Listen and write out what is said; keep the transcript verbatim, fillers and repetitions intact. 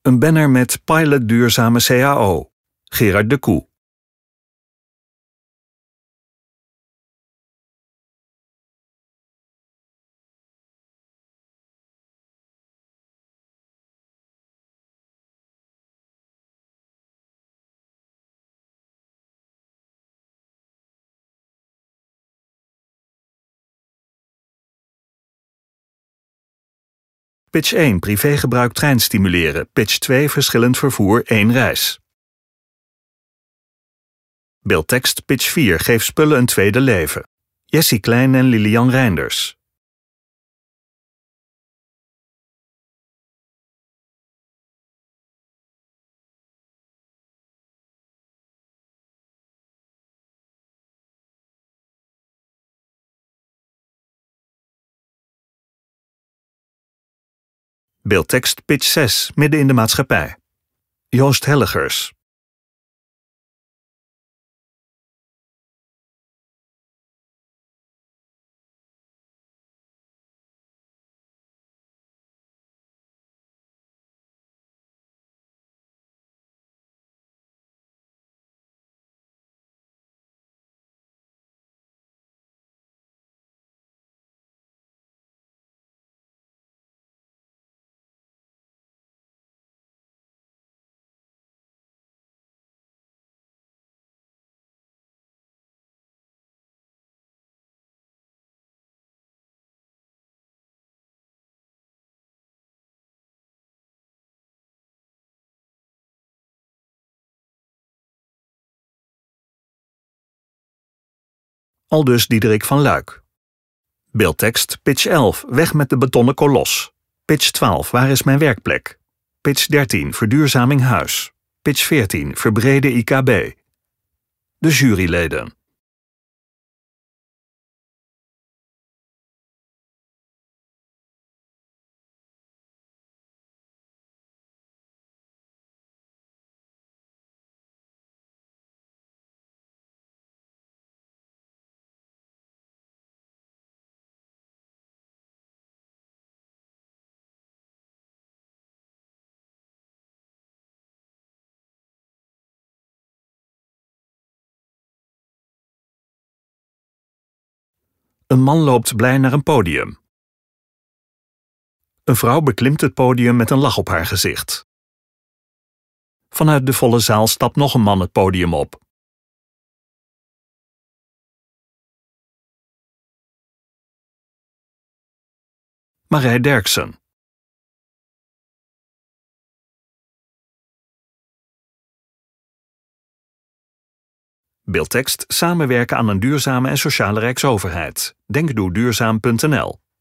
Een banner met Pilot Duurzame C A O. Gerard de Koe. Pitch één. Privégebruik trein stimuleren. Pitch twee. Verschillend vervoer één reis. Beeldtekst Pitch vier. Geef spullen een tweede leven. Jessie Klein en Lilian Reinders. Beeldtekst Pitch zes. Midden in de maatschappij. Joost Helligers. Aldus Diederik van Luik. Beeldtekst Pitch elf. Weg met de betonnen kolos. Pitch twaalf. Waar is mijn werkplek? Pitch dertien. Verduurzaming huis. Pitch veertien. Verbreden I K B. De juryleden. Een man loopt blij naar een podium. Een vrouw beklimt het podium met een lach op haar gezicht. Vanuit de volle zaal stapt nog een man het podium op. Marij Derksen. Beeldtekst Samenwerken aan een duurzame en sociale rijksoverheid. Denkdoe duurzaam punt n l